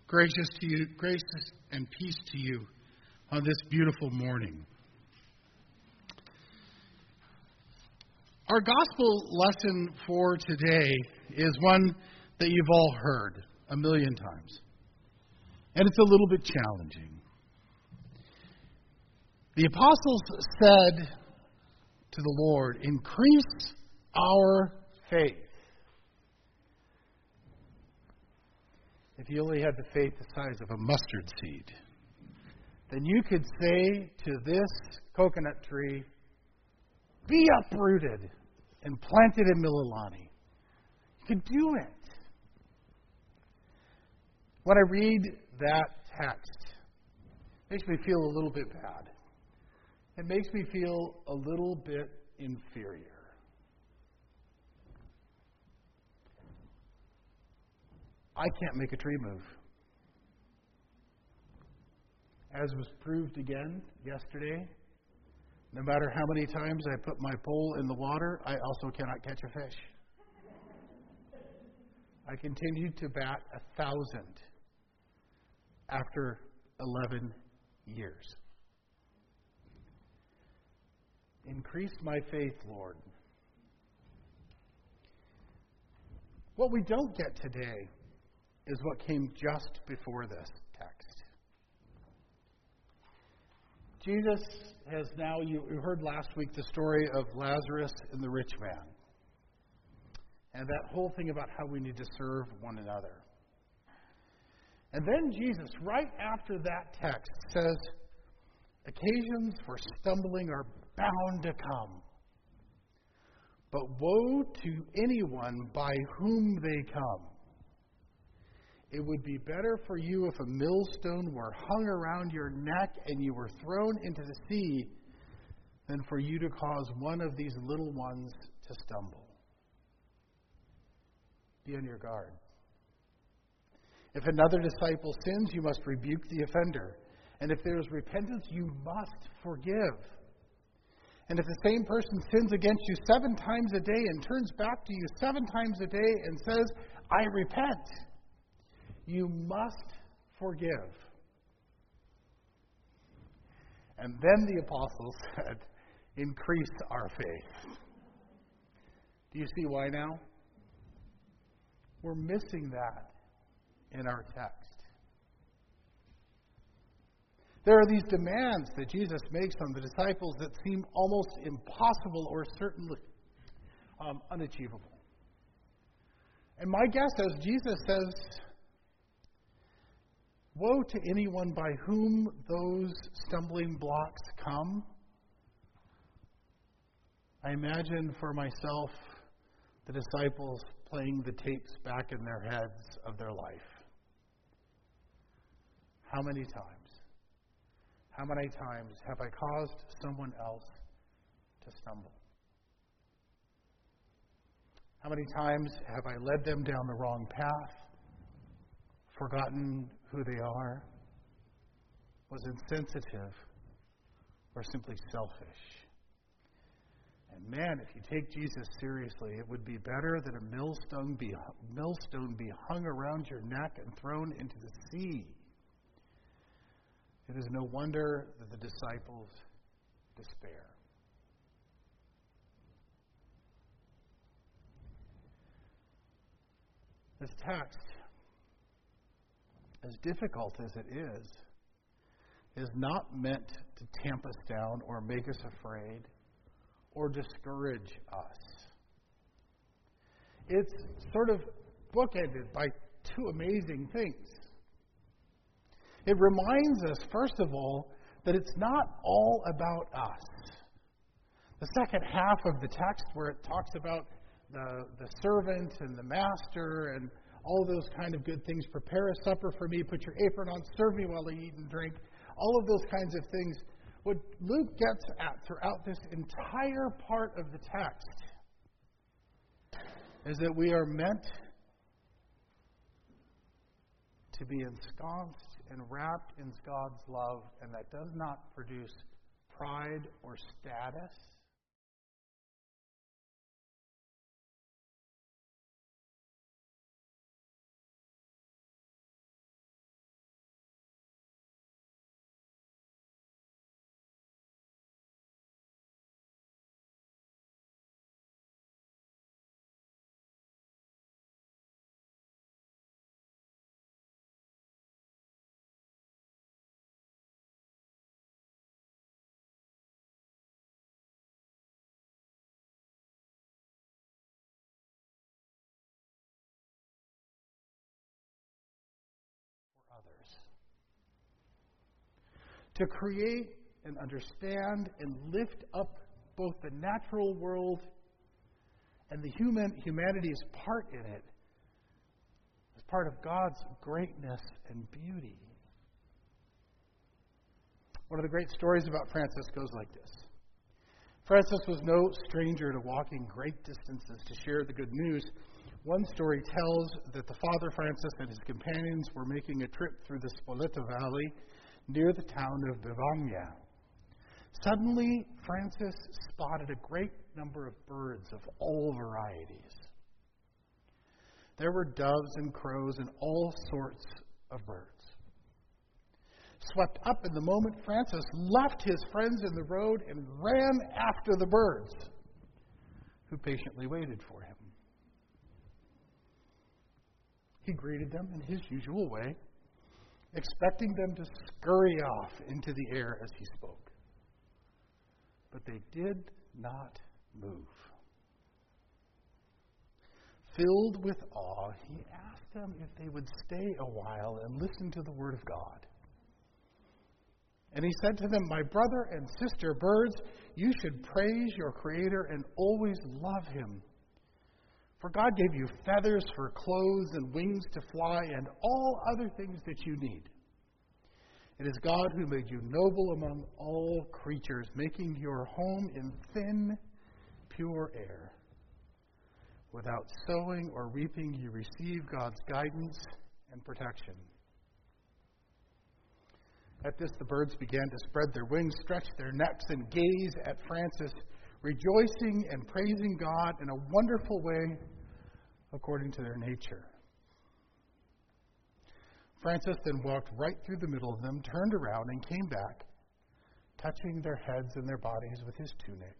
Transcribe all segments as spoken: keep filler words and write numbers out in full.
Gracious to you, grace and peace to you on this beautiful morning. Our gospel lesson for today is one that you've all heard a million times. And it's a little bit challenging. The apostles said to the Lord, "Increase our faith." If you only had the faith the size of a mustard seed, then you could say to this coconut tree, "Be uprooted and planted in Mililani." You could do it. When I read that text, it makes me feel a little bit bad. It makes me feel a little bit inferior. I can't make a tree move. As was proved again yesterday, no matter how many times I put my pole in the water, I also cannot catch a fish. I continued to bat a thousand after eleven years. Increase my faith, Lord. What we don't get today is what came just before this text. Jesus has now, you heard last week the story of Lazarus and the rich man. And that whole thing about how we need to serve one another. And then Jesus, right after that text, says, occasions for stumbling are bound to come. But woe to anyone by whom they come. It would be better for you if a millstone were hung around your neck and you were thrown into the sea than for you to cause one of these little ones to stumble. Be on your guard. If another disciple sins, you must rebuke the offender. And if there is repentance, you must forgive. And if the same person sins against you seven times a day and turns back to you seven times a day and says, "I repent," you must forgive. And then the apostles said, "Increase our faith." Do you see why now? We're missing that in our text. There are these demands that Jesus makes on the disciples that seem almost impossible or certainly um, unachievable. And my guess is Jesus says, woe to anyone by whom those stumbling blocks come. I imagine for myself the disciples playing the tapes back in their heads of their life. How many times? How many times have I caused someone else to stumble? How many times have I led them down the wrong path, forgotten who they are, was insensitive, or simply selfish? And man, if you take Jesus seriously, it would be better that a millstone be, millstone be hung around your neck and thrown into the sea. It is no wonder that the disciples despair. This text, as difficult as it is, is not meant to tamp us down or make us afraid or discourage us. It's sort of bookended by two amazing things. It reminds us, first of all, that it's not all about us. The second half of the text, where it talks about the, the servant and the master and all those kind of good things, prepare a supper for me, put your apron on, serve me while I eat and drink, all of those kinds of things. What Luke gets at throughout this entire part of the text is that we are meant to be ensconced and wrapped in God's love, and that does not produce pride or status. to create and understand and lift up both the natural world and the human humanity's part in it as part of God's greatness and beauty. One of the great stories about Francis goes like this. Francis was no stranger to walking great distances to share the good news. One story tells that the Father Francis and his companions were making a trip through the Spoleto Valley near the town of Bivagna. Suddenly, Francis spotted a great number of birds of all varieties. There were doves and crows and all sorts of birds. Swept up in the moment, Francis left his friends in the road and ran after the birds, who patiently waited for him. He greeted them in his usual way, expecting them to scurry off into the air as he spoke. But they did not move. Filled with awe, he asked them if they would stay a while and listen to the word of God. And he said to them, "My brother and sister birds, you should praise your Creator and always love Him. For God gave you feathers for clothes and wings to fly and all other things that you need. It is God who made you noble among all creatures, making your home in thin, pure air. Without sowing or reaping, you receive God's guidance and protection." At this, the birds began to spread their wings, stretch their necks, and gaze at Francis, rejoicing and praising God in a wonderful way according to their nature. Francis then walked right through the middle of them, turned around, and came back, touching their heads and their bodies with his tunic.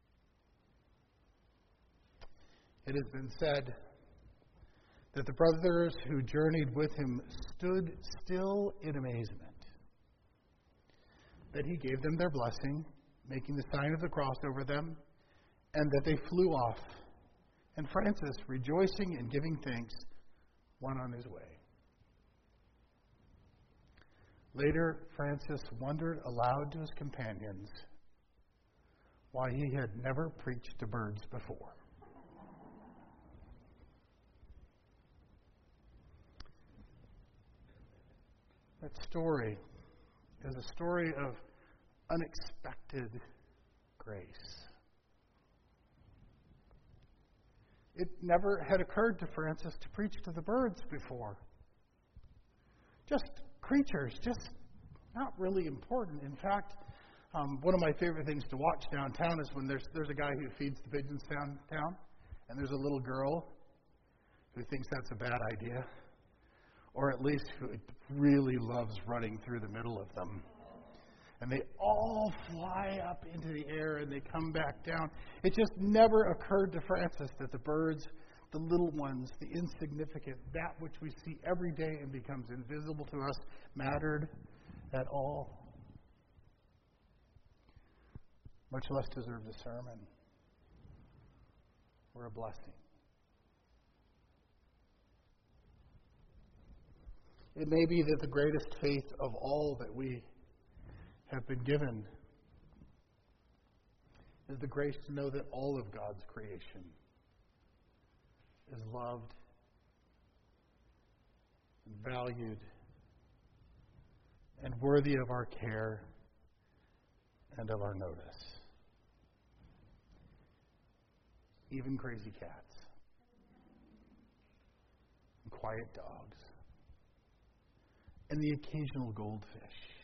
It has been said that the brothers who journeyed with him stood still in amazement, that he gave them their blessing, making the sign of the cross over them, and that they flew off. And Francis, rejoicing and giving thanks, went on his way. Later, Francis wondered aloud to his companions why he had never preached to birds before. That story is a story of unexpected grace. It never had occurred to Francis to preach to the birds before. Just creatures, just not really important. In fact, um, one of my favorite things to watch downtown is when there's there's a guy who feeds the pigeons downtown, and there's a little girl who thinks that's a bad idea, or at least who really loves running through the middle of them. And they all fly up into the air and they come back down. It just never occurred to Francis that the birds, the little ones, the insignificant, that which we see every day and becomes invisible to us, mattered at all. Much less deserved a sermon or a blessing. It may be that the greatest faith of all that we have been given is the grace to know that all of God's creation is loved, and valued, and worthy of our care and of our notice. Even crazy cats and quiet dogs and the occasional goldfish.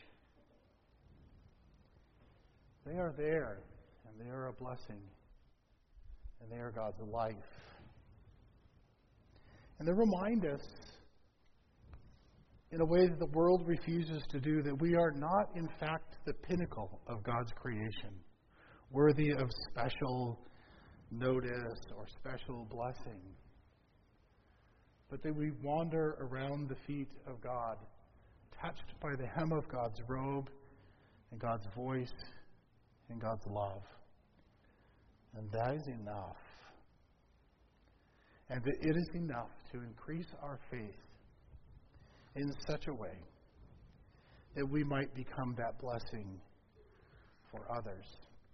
They are there, and they are a blessing, and they are God's life. And they remind us, in a way that the world refuses to do, that we are not, in fact, the pinnacle of God's creation, worthy of special notice or special blessing, but that we wander around the feet of God, touched by the hem of God's robe and God's voice and God's love. And that is enough. And that it is enough to increase our faith in such a way that we might become that blessing for others.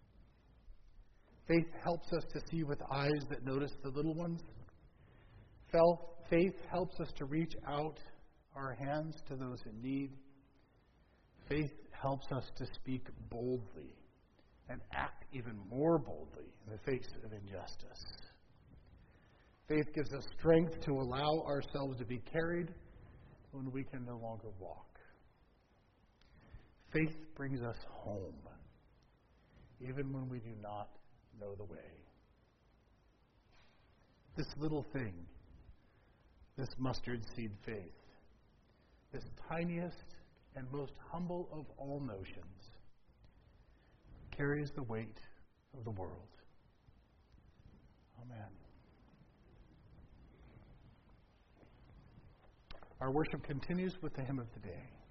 Faith helps us to see with eyes that notice the little ones. Faith helps us to reach out our hands to those in need. Faith helps us to speak boldly and act even more boldly in the face of injustice. Faith gives us strength to allow ourselves to be carried when we can no longer walk. Faith brings us home, even when we do not know the way. This little thing, this mustard seed faith, this tiniest and most humble of all notions, carries the weight of the world. Amen. Our worship continues with the hymn of the day.